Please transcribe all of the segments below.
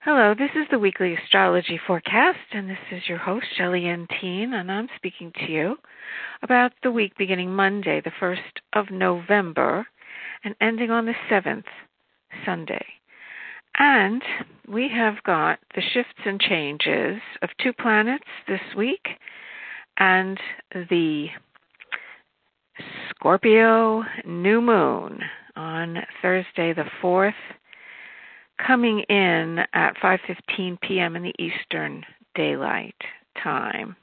Hello, this is the weekly astrology forecast, and this is your host, Shelley N. Teen, and I'm speaking to you about the week beginning Monday, the 1st of November, and ending on the 7th, Sunday. And we have got the shifts and changes of 2 planets this week, and the Scorpio new moon on Thursday the 4th, coming in at 5:15 p.m. in the Eastern Daylight Time.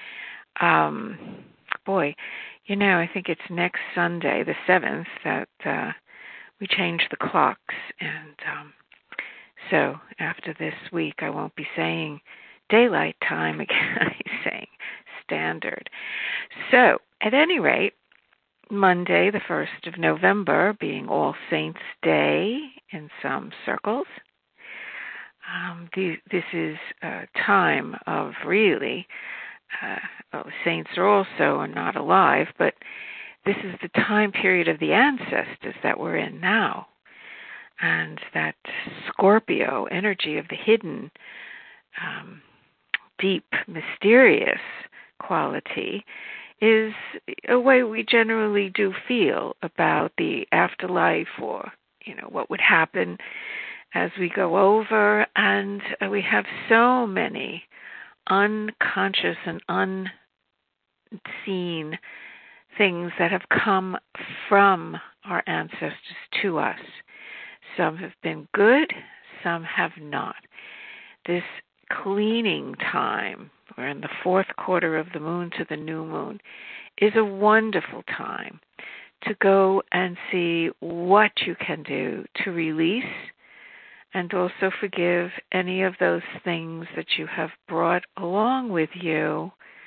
I think it's next Sunday, the 7th, that we change the clocks. And so after this week, I won't be saying daylight time again. I'll be saying standard. So at any rate, Monday, the 1st of November, being All Saints' Day in some circles. This is a time of really, the saints are not alive, but this is the time period of the ancestors that we're in now. And that Scorpio energy of the hidden, deep, mysterious quality is a way we generally do feel about the afterlife, or, what would happen as we go over. And we have so many unconscious and unseen things that have come from our ancestors to us. Some have been good, some have not. This cleaning time, we're in the 4th quarter of the moon to the new moon, is a wonderful time to go and see what you can do to release and also forgive any of those things that you have brought along with you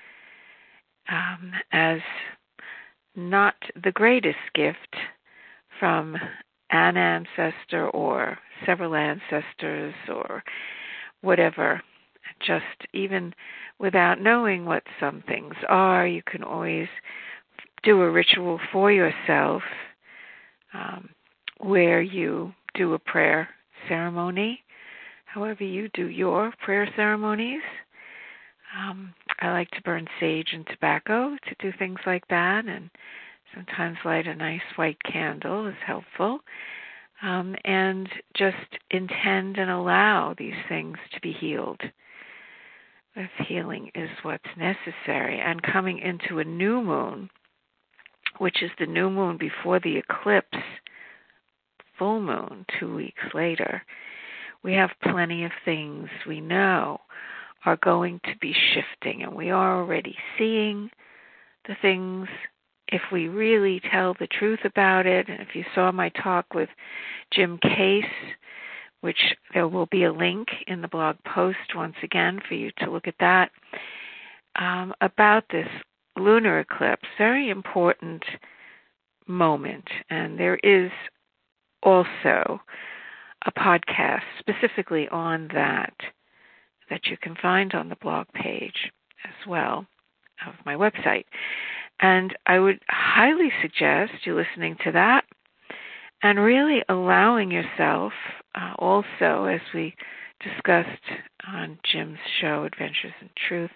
as not the greatest gift from an ancestor or several ancestors or whatever. Just even without knowing what some things are, you can always do a ritual for yourself where you do a prayer ceremony, however you do your prayer ceremonies. I like to burn sage and tobacco to do things like that, and sometimes light a nice white candle is helpful. And just intend and allow these things to be healed. If healing is what's necessary. And coming into a new moon, which is the new moon before the eclipse, full moon 2 weeks later, we have plenty of things we know are going to be shifting, and we are already seeing the things. If we really tell the truth about it, and if you saw my talk with Jim Case, which there will be a link in the blog post once again for you to look at that, about this lunar eclipse, very important moment. And there is also a podcast specifically on that you can find on the blog page as well of my website. And I would highly suggest you listening to that and really allowing yourself, also, as we discussed on Jim's show, Adventures in Truth,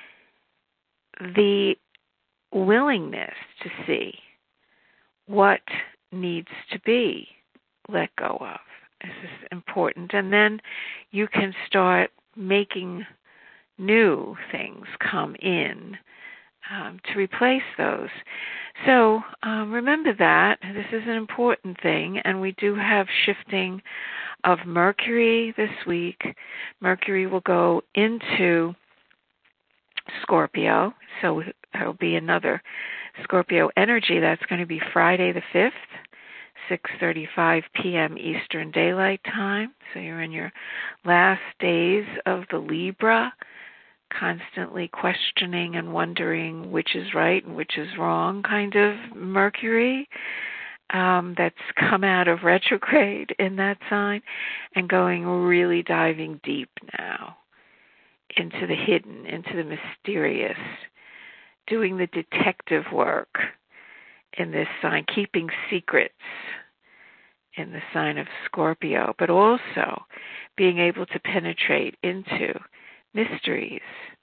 the willingness to see what needs to be let go of. This is important. And then you can start making new things come in to replace those. So remember that. This is an important thing, and we do have shifting of Mercury this week. Mercury will go into Scorpio, so there will be another Scorpio energy. That's going to be Friday the 5th, 6:35 p.m. Eastern Daylight Time. So you're in your last days of the Libra, constantly questioning and wondering which is right and which is wrong kind of Mercury that's come out of retrograde in that sign, and going really diving deep now into the hidden, into the mysterious, doing the detective work in this sign, keeping secrets, in the sign of Scorpio, but also being able to penetrate into mysteries.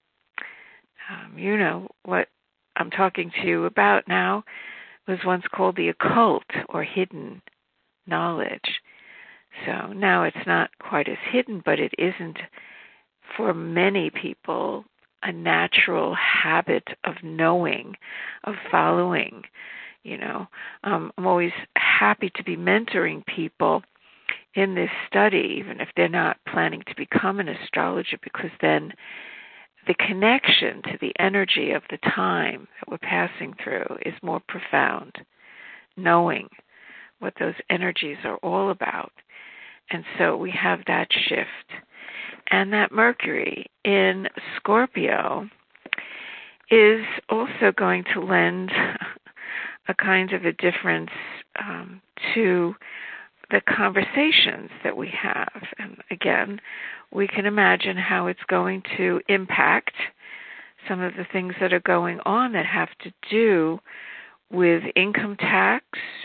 What I'm talking to you about now was once called the occult or hidden knowledge. So now it's not quite as hidden, but it isn't, for many people, a natural habit of knowing, of following. I'm always happy to be mentoring people in this study, even if they're not planning to become an astrologer, because then the connection to the energy of the time that we're passing through is more profound, knowing what those energies are all about. And so we have that shift. And that Mercury in Scorpio is also going to lend a kind of a difference to the conversations that we have. And again, we can imagine how it's going to impact some of the things that are going on that have to do with income tax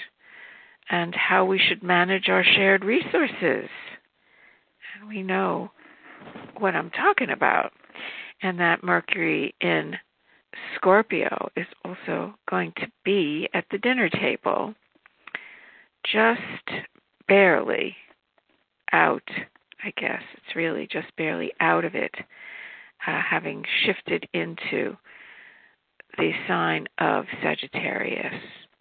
and how we should manage our shared resources. And we know what I'm talking about. And that Mercury in Scorpio is also going to be at the dinner table, just barely out, I guess. It's really just barely out of it, having shifted into the sign of Sagittarius.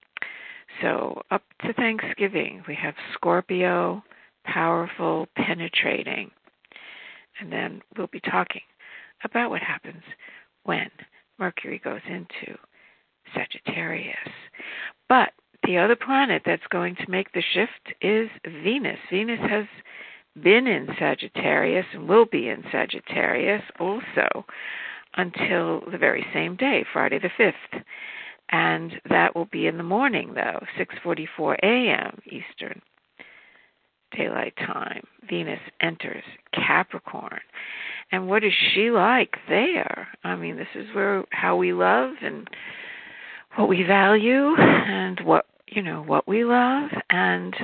So up to Thanksgiving, we have Scorpio, powerful, penetrating. And then we'll be talking about what happens when Mercury goes into Sagittarius. But the other planet that's going to make the shift is Venus. Venus has been in Sagittarius and will be in Sagittarius also until the very same day, Friday the 5th. And that will be in the morning, though, 6:44 a.m. Eastern Daylight Time. Venus enters Capricorn. And what is she like there? I mean, this is how we love and what we value and what we love. And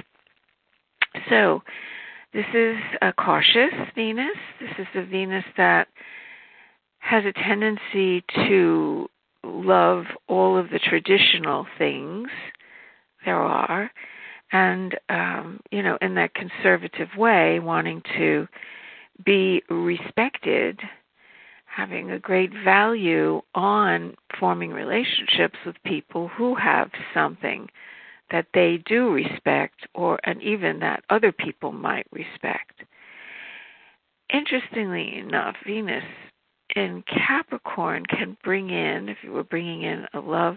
so this is a cautious Venus. This is a Venus that has a tendency to love all of the traditional things there are, and in that conservative way, wanting to be respected, having a great value on forming relationships with people who have something that they do respect, and even that other people might respect. Interestingly enough, Venus in Capricorn can bring in, if you were bringing in a love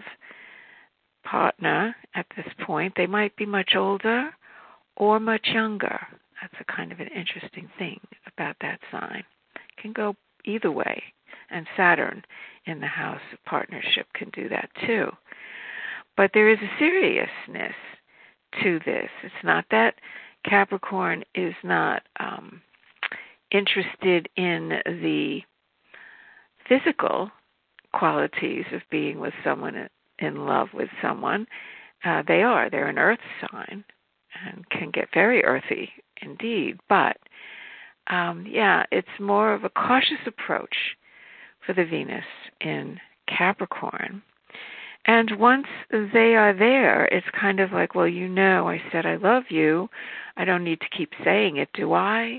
partner at this point, they might be much older or much younger. That's a kind of an interesting thing about that sign. It can go either way, and Saturn in the house of partnership can do that too. But there is a seriousness to this. It's not that Capricorn is not interested in the physical qualities of being with someone, in love with someone. They're an earth sign and can get very earthy indeed. But it's more of a cautious approach for the Venus in Capricorn. And once they are there, it's kind of like, well, I said I love you. I don't need to keep saying it, do I?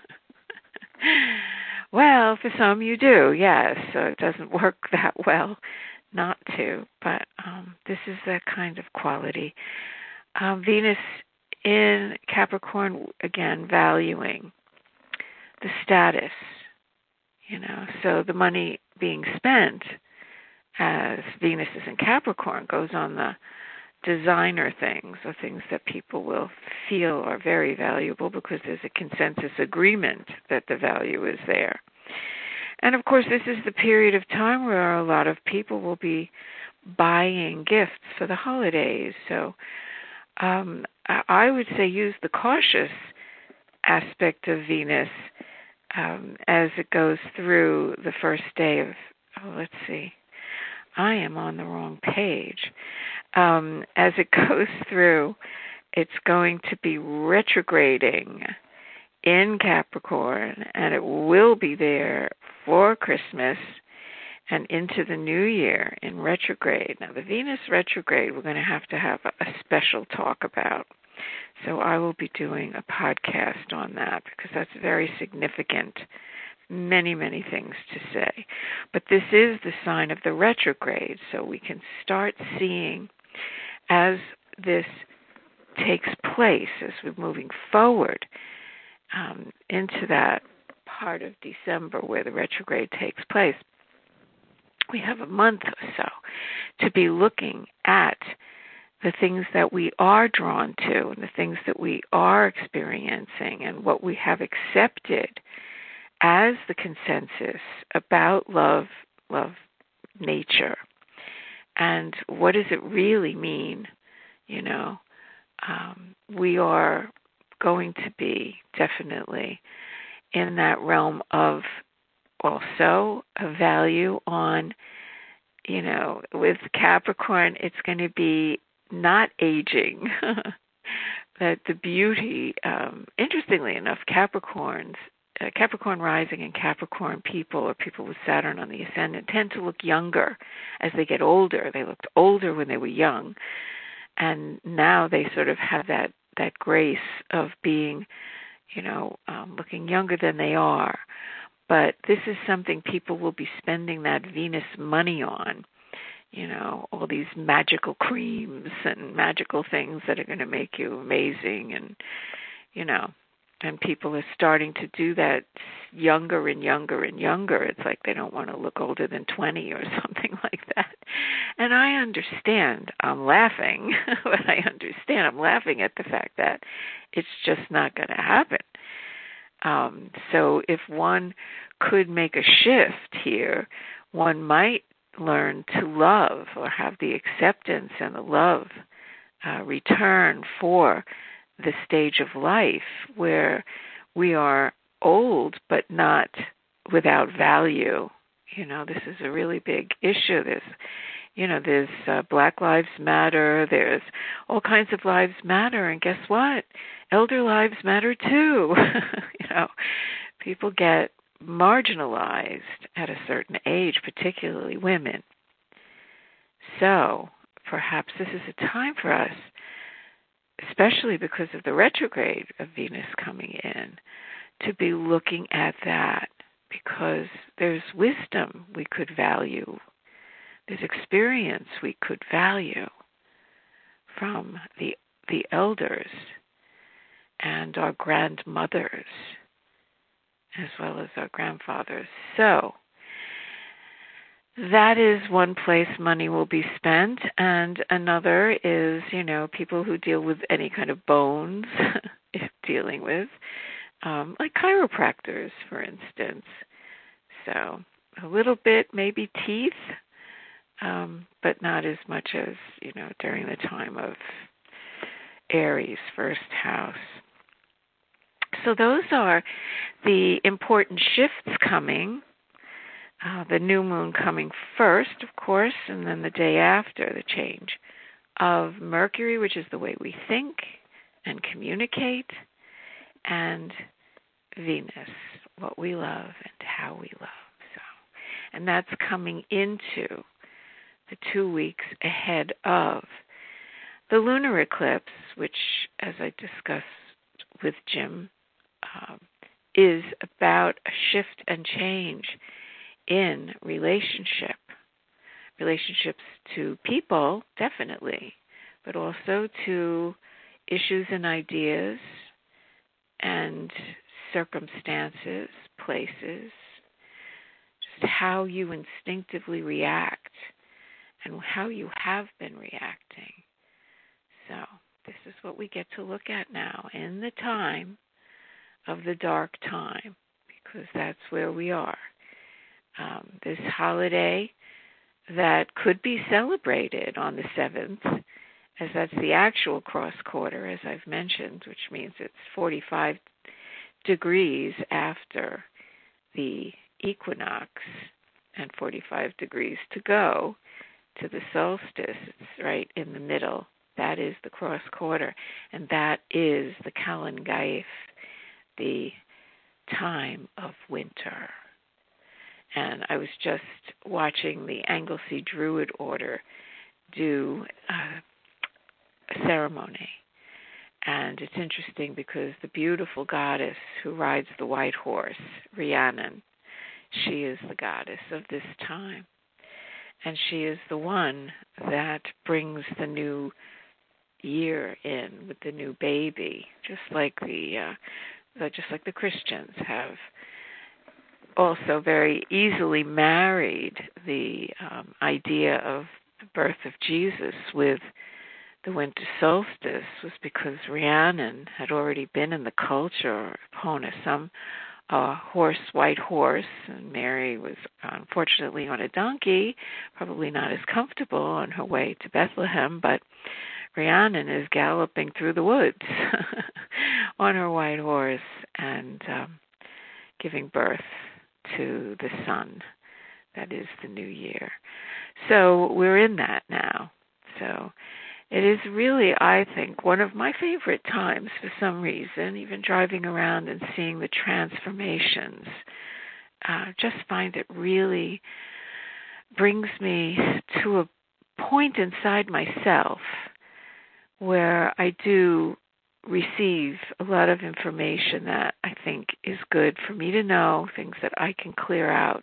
Well, for some you do, yes. So it doesn't work that well not to. But this is that kind of quality. Venus in Capricorn, again, valuing the status, so the money being spent as Venus is in Capricorn goes on the designer things, or things that people will feel are very valuable because there's a consensus agreement that the value is there. And of course, this is the period of time where a lot of people will be buying gifts for the holidays. So I would say use the cautious aspect of Venus as it goes through the first day of, let's see, I am on the wrong page. As it goes through it's going to be retrograding in Capricorn, and it will be there for Christmas and into the new year in retrograde. Now, the Venus retrograde, we're going to have a special talk about. So I will be doing a podcast on that because that's very significant. Many, many things to say. But this is the sign of the retrograde, so we can start seeing as this takes place, as we're moving forward into that part of December where the retrograde takes place. We have a month or so to be looking at the things that we are drawn to and the things that we are experiencing and what we have accepted as the consensus about love, nature. And what does it really mean? We are going to be definitely in that realm of also a value on, with Capricorn, it's going to be not aging. That the beauty, interestingly enough, Capricorn rising and Capricorn people, or people with Saturn on the ascendant, tend to look younger as they get older. They looked older when they were young, and now they sort of have that grace of being, looking younger than they are. But this is something people will be spending that Venus money on, all these magical creams and magical things that are going to make you amazing, and, and people are starting to do that younger and younger and younger. It's like they don't want to look older than 20 or something like that. And I understand. I'm laughing, but I'm laughing at the fact that it's just not going to happen. So if one could make a shift here, one might learn to love or have the acceptance and the love return for the stage of life where we are old but not without value. This is a really big issue. There's Black Lives Matter. There's all kinds of lives matter. And guess what? Elder lives matter too. People get marginalized at a certain age, particularly women. So perhaps this is a time for us, especially because of the retrograde of Venus coming in, to be looking at that, because there's wisdom we could value. There's experience we could value from the elders and our grandmothers, as well as our grandfathers. So that is one place money will be spent, and another is, people who deal with any kind of bones, dealing with, like chiropractors, for instance. So a little bit, maybe teeth, but not as much as, during the time of Aries, first house. So those are the important shifts coming. The new moon coming first, of course, and then the day after, the change of Mercury, which is the way we think and communicate, and Venus, what we love and how we love. And that's coming into the 2 weeks ahead of the lunar eclipse, which, as I discussed with Jim, is about a shift and change in relationships to people, definitely, but also to issues and ideas and circumstances, places, just how you instinctively react and how you have been reacting. So this is what we get to look at now in the time of the dark time, because that's where we are. This holiday that could be celebrated on the 7th, as that's the actual cross quarter, as I've mentioned, which means it's 45 degrees after the equinox and 45 degrees to go to the solstice. It's right in the middle That is the cross quarter, and that is the Kalangaif, the time of winter. And I was just watching the Anglesey Druid Order do a ceremony. And it's interesting because the beautiful goddess who rides the white horse, Rhiannon, she is the goddess of this time. And she is the one that brings the new year in with the new baby, just like the Christians have also very easily married the idea of the birth of Jesus with the winter solstice, was because Rhiannon had already been in the culture upon some white horse, and Mary was unfortunately on a donkey, probably not as comfortable on her way to Bethlehem, but Rhiannon is galloping through the woods on her white horse and giving birth to the son. That is the new year. So we're in that now. So it is really, I think, one of my favorite times for some reason, even driving around and seeing the transformations. Just find it really brings me to a point inside myself where I do receive a lot of information that I think is good for me to know, things that I can clear out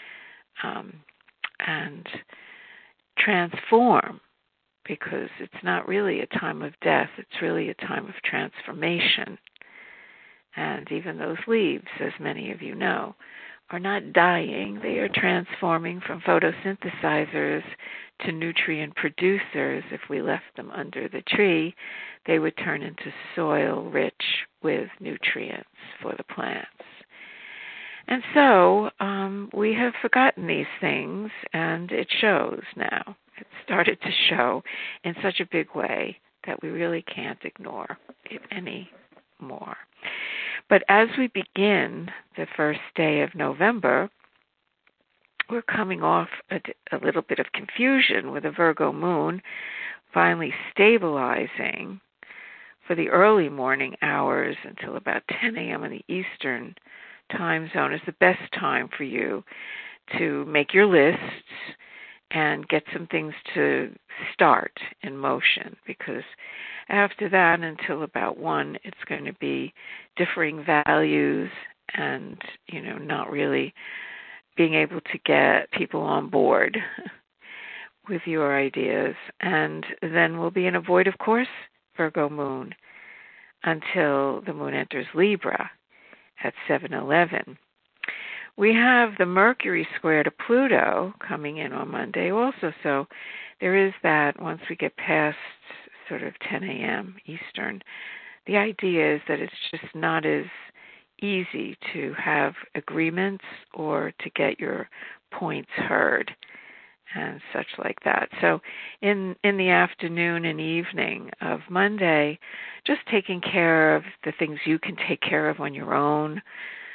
and transform, because it's not really a time of death, it's really a time of transformation. And even those leaves, as many of you know, are not dying. They are transforming from photosynthesizers to nutrient producers. If we left them under the tree, they would turn into soil rich with nutrients for the plants. And so we have forgotten these things, and it shows now. It started to show in such a big way that we really can't ignore it anymore. But as we begin the first day of November, we're coming off a little bit of confusion with a Virgo moon finally stabilizing for the early morning hours until about 10 a.m. in the Eastern time zone is the best time for you to make your lists and get some things to start in motion, because after that until about 1, it's going to be differing values and, not really being able to get people on board with your ideas. And then we'll be in a void, of course, Virgo moon, until the moon enters Libra at 7:11. We have the Mercury square to Pluto coming in on Monday also, so there is that once we get past sort of 10 a.m. Eastern. The idea is that it's just not as easy to have agreements or to get your points heard and such like that. So in the afternoon and evening of Monday, just taking care of the things you can take care of on your own,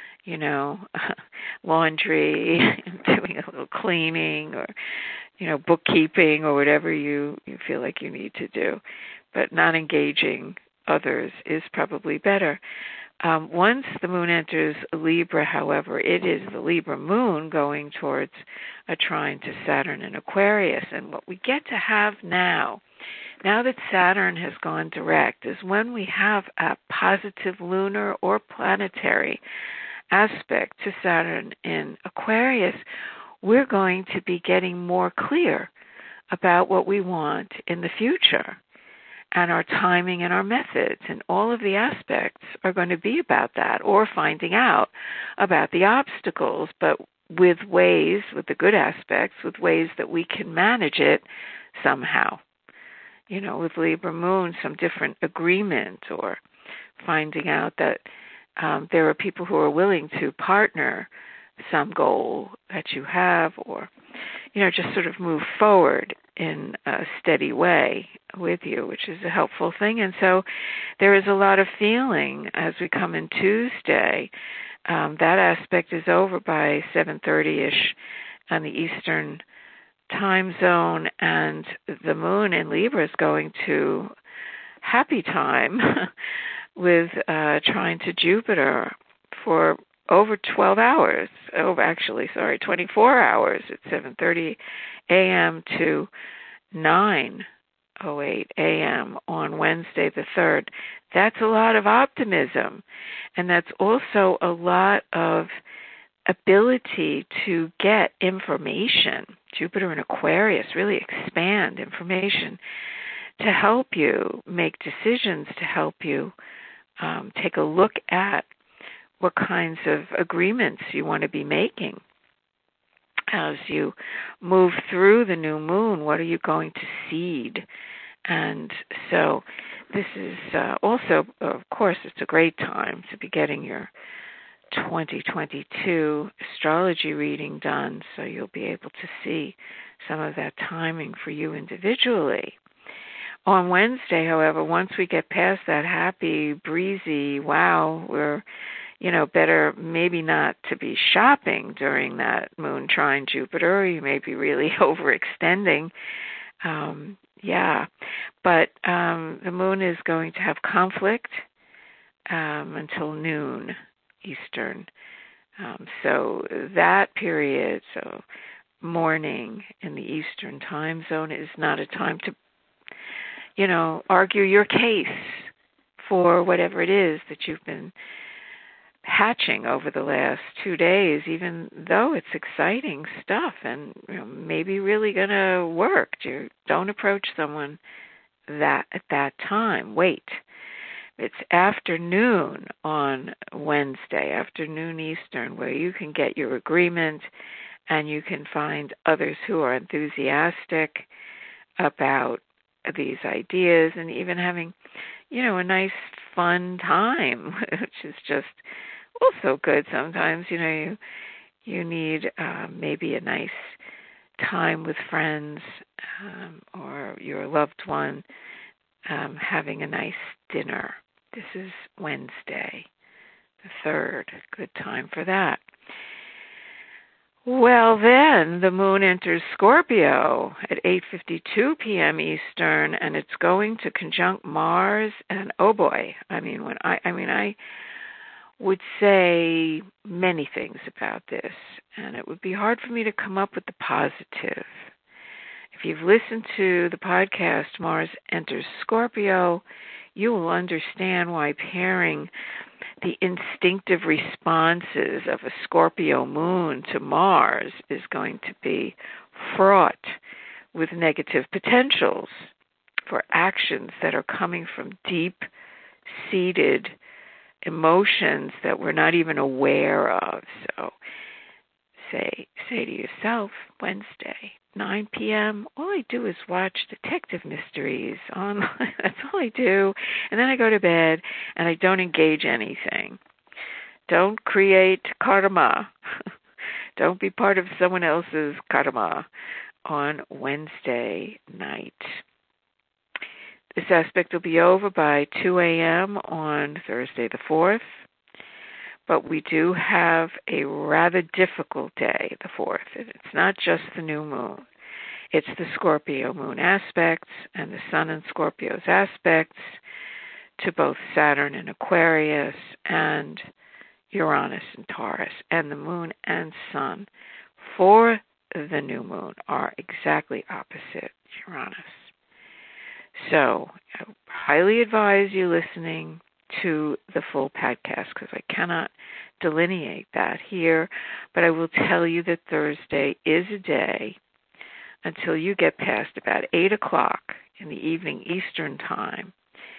laundry, doing a little cleaning, or, bookkeeping, or whatever you feel like you need to do. But not engaging others is probably better. Once the moon enters Libra, however, it is the Libra moon going towards a trine to Saturn in Aquarius. And what we get to have now that Saturn has gone direct, is when we have a positive lunar or planetary aspect to Saturn in Aquarius, we're going to be getting more clear about what we want in the future, and our timing and our methods, and all of the aspects are going to be about that, or finding out about the obstacles, but with the good aspects, with ways that we can manage it somehow. With Libra moon, some different agreement, or finding out that there are people who are willing to partner some goal that you have, or, just sort of move forward in a steady way with you, which is a helpful thing. And so there is a lot of feeling as we come in Tuesday. That aspect is over by 7:30-ish on the Eastern time zone, and the moon in Libra is going to happy time with trine to Jupiter for over 12 hours. 24 hours at 7:30 a.m. to 9:08 a.m. on Wednesday the 3rd. That's a lot of optimism, and that's also a lot of ability to get information. Jupiter in Aquarius really expand information to help you make decisions, to help you take a look at what kinds of agreements you want to be making. As you move through the new moon, what are you going to seed? And so this is also, of course, it's a great time to be getting your 2022 astrology reading done, so you'll be able to see some of that timing for you individually. On Wednesday, however, once we get past that happy, breezy, wow, we're, better maybe not to be shopping during that moon trine Jupiter. You may be really overextending. But the moon is going to have conflict until noon Eastern. So that period, morning in the Eastern time zone, is not a time to, argue your case for whatever it is that you've been hatching over the last 2 days, even though it's exciting stuff and maybe really going to work. Don't approach someone at that time. Wait. It's afternoon on Wednesday, afternoon Eastern, where you can get your agreement and you can find others who are enthusiastic about these ideas, and even having, a nice fun time, which is just also good sometimes. You need maybe a nice time with friends or your loved one, having a nice dinner. This is Wednesday, the 3rd. Good time for that. Well, then the moon enters Scorpio at 8:52 p.m. Eastern, and it's going to conjunct Mars. And oh boy, I would say many things about this, and it would be hard for me to come up with the positive. If you've listened to the podcast Mars Enters Scorpio, you will understand why pairing the instinctive responses of a Scorpio moon to Mars is going to be fraught with negative potentials for actions that are coming from deep-seated emotions that we're not even aware of. So say to yourself, Wednesday, 9 p.m., all I do is watch detective mysteries online. That's all I do. And then I go to bed and I don't engage anything. Don't create karma. Don't be part of someone else's karma on Wednesday night. This aspect will be over by 2 a.m. on Thursday the 4th. But we do have a rather difficult day, the 4th. It's not just the new moon. It's the Scorpio moon aspects and the sun in Scorpio's aspects to both Saturn in Aquarius and Uranus in Taurus. And the moon and sun for the new moon are exactly opposite Uranus. So I highly advise you listening to the full podcast, because I cannot delineate that here, but I will tell you that Thursday is a day until you get past about 8 o'clock in the evening Eastern time.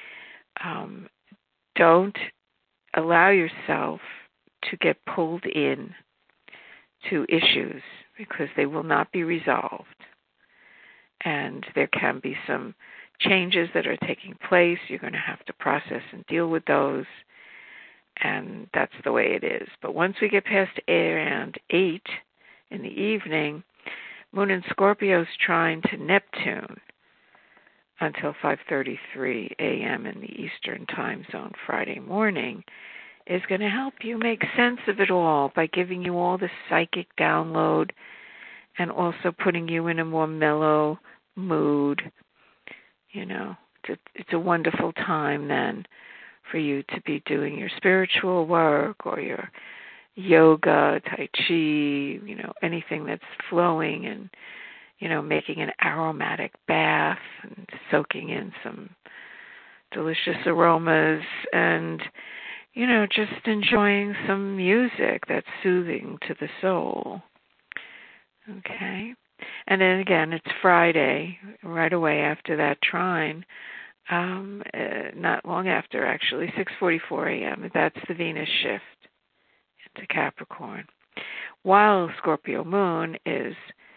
Don't allow yourself to get pulled in to issues, because they will not be resolved. And there can be some changes that are taking place. You're going to have to process and deal with those, and that's the way it is. But once we get past around 8 in the evening, Moon in Scorpio is trine to Neptune until 5:33 a.m. in the Eastern time zone Friday morning, is going to help you make sense of it all by giving you all the psychic download and also putting you in a more mellow mood. It's a wonderful time then for you to be doing your spiritual work or your yoga, tai chi, anything that's flowing, and, making an aromatic bath and soaking in some delicious aromas and, just enjoying some music that's soothing to the soul. Okay. And then again, it's Friday, right away after that trine, not long after actually, 6:44 a.m. That's the Venus shift into Capricorn. While Scorpio moon is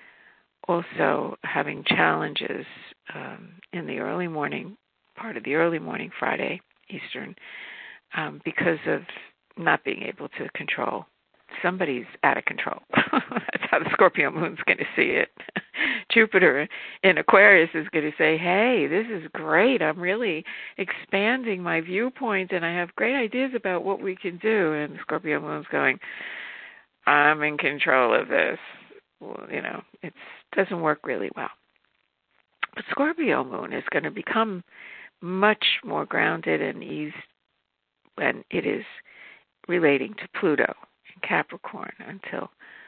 also having challenges in the early morning, part of the early morning Friday Eastern, because of not being able to control. Somebody's out of control. That's how the Scorpio moon's going to see it. Jupiter in Aquarius is going to say, hey, this is great. I'm really expanding my viewpoint, and I have great ideas about what we can do. And the Scorpio moon's going, I'm in control of this. Well, it doesn't work really well. But Scorpio moon is going to become much more grounded and eased when it is relating to Pluto in Capricorn until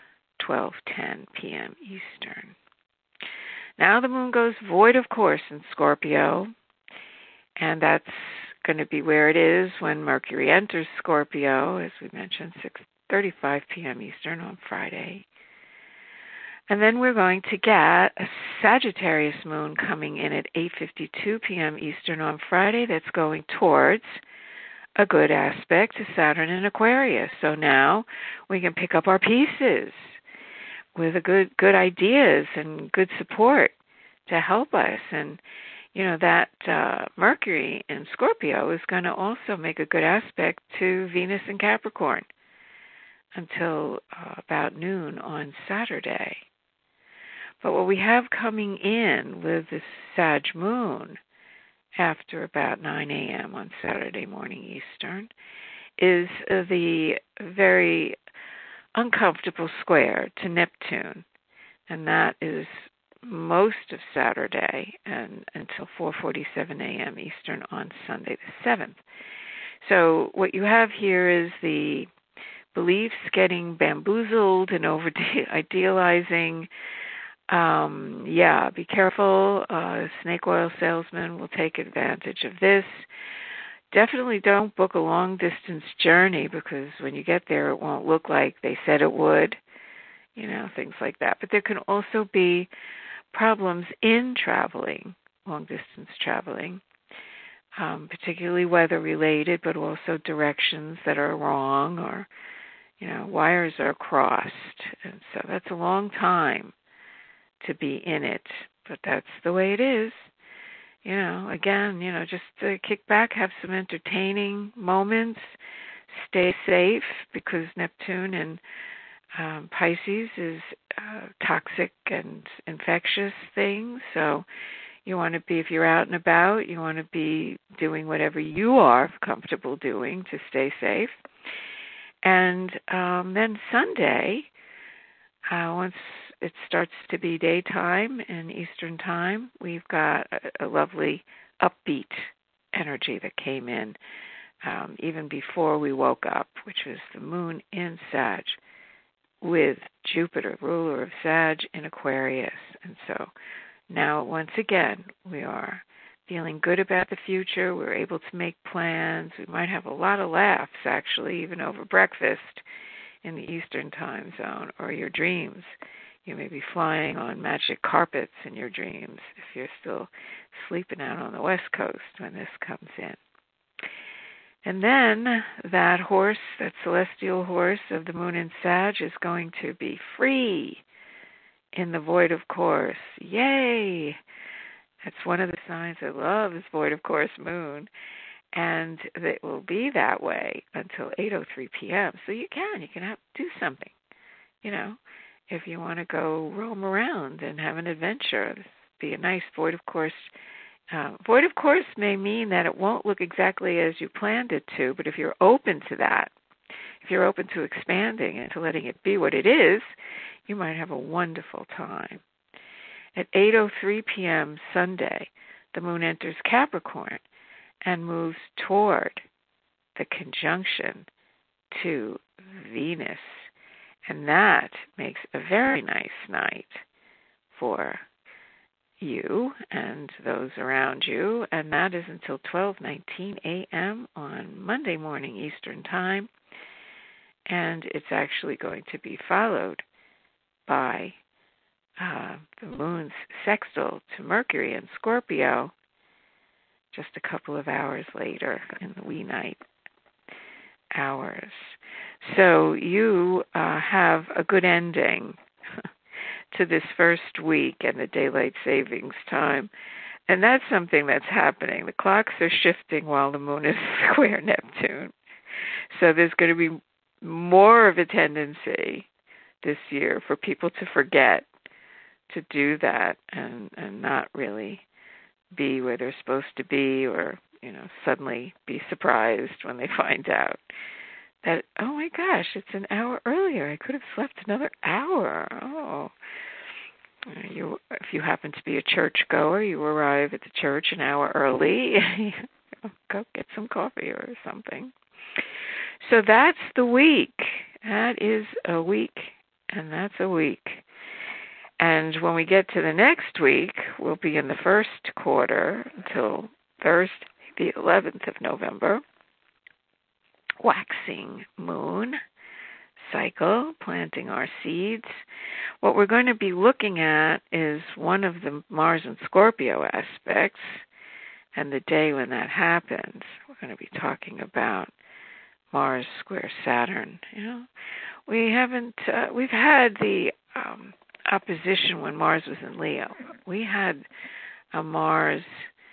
12:10 p.m. Eastern. Now the moon goes void of course in Scorpio, and that's going to be where it is when Mercury enters Scorpio, as we mentioned, 6:35 p.m. Eastern on Friday. And then we're going to get a Sagittarius moon coming in at 8:52 p.m. Eastern on Friday that's going towards a good aspect to Saturn in Aquarius. So now we can pick up our pieces with a good ideas and good support to help us. And, that Mercury in Scorpio is going to also make a good aspect to Venus in Capricorn until about noon on Saturday. But what we have coming in with this Sag moon after about 9 a.m. on Saturday morning Eastern is the very uncomfortable square to Neptune, and that is most of Saturday and until 4:47 a.m. Eastern on Sunday the 7th. So what you have here is the beliefs getting bamboozled and over-idealizing. Be careful. Snake oil salesmen will take advantage of this. Definitely don't book a long-distance journey because when you get there, it won't look like they said it would, things like that. But there can also be problems in traveling, long-distance traveling, particularly weather-related, but also directions that are wrong or, wires are crossed. And so that's a long time to be in it, but that's the way it is. Again, just kick back, have some entertaining moments, stay safe because Neptune in Pisces is toxic and infectious things. So you want to be, if you're out and about, you want to be doing whatever you are comfortable doing to stay safe. And then Sunday, once it starts to be daytime in Eastern time, we've got a lovely upbeat energy that came in even before we woke up, which was the moon in Sag with Jupiter, ruler of Sag, in Aquarius. And so now once again we are feeling good about the future. We're able to make plans. We might have a lot of laughs, actually, even over breakfast in the Eastern time zone, or your dreams. You may be flying on magic carpets in your dreams if you're still sleeping out on the West Coast when this comes in. And then that horse, that celestial horse of the moon in Sag, is going to be free in the void of course. Yay! That's one of the signs I love, is void of course moon. And it will be that way until 8:03 p.m. So you can do something, if you want to go roam around and have an adventure. This would be a nice void of course. Void of course may mean that it won't look exactly as you planned it to, but if you're open to that, if you're open to expanding and to letting it be what it is, You might have a wonderful time. At 8:03 p.m. Sunday, the moon enters Capricorn and moves toward the conjunction to Venus. And that makes a very nice night for you and those around you. And that is until 12:19 a.m. on Monday morning Eastern Time. And it's actually going to be followed by the moon's sextile to Mercury in Scorpio just a couple of hours later in the wee night hours. So you have a good ending to this first week and the daylight savings time. And that's something that's happening. The clocks are shifting while the moon is square Neptune. So there's going to be more of a tendency this year for people to forget to do that and not really be where they're supposed to be, or, suddenly be surprised when they find out that, oh my gosh, it's an hour earlier. I could have slept another hour. Oh. If you happen to be a church goer, you arrive at the church an hour early. Go get some coffee or something. So that's the week. That is a week, and that's a week. And when we get to the next week, we'll be in the first quarter until Thursday, the 11th of November. Waxing moon cycle, planting our seeds. What we're going to be looking at is one of the Mars and Scorpio aspects, and the day when that happens. We're going to be talking about Mars square Saturn. We've had the opposition when Mars was in Leo. We had a Mars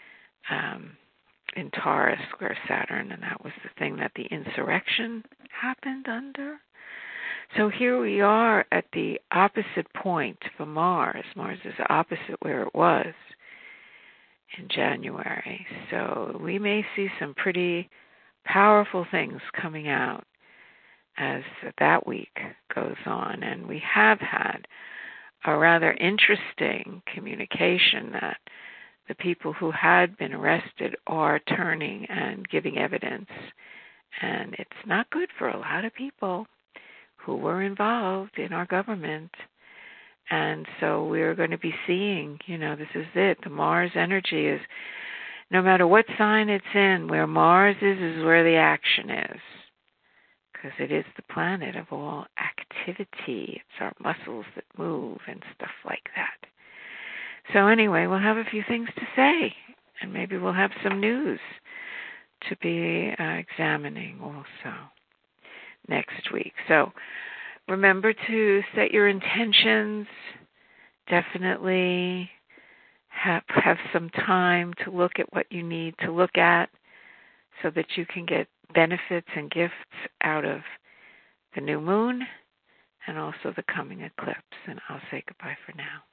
in Taurus square Saturn, and that was the thing that the insurrection happened under. So here we are at the opposite point for Mars. Mars is opposite where it was in January. So we may see some pretty powerful things coming out as that week goes on. And we have had a rather interesting communication that the people who had been arrested are turning and giving evidence. And it's not good for a lot of people who were involved in our government. And so we're going to be seeing, this is it. The Mars energy is, no matter what sign it's in, where Mars is where the action is. Because it is the planet of all activity. It's our muscles that move and stuff like that. So anyway, we'll have a few things to say. And maybe we'll have some news to be examining also next week. So remember to set your intentions. Definitely have some time to look at what you need to look at so that you can get benefits and gifts out of the new moon and also the coming eclipse. And I'll say goodbye for now.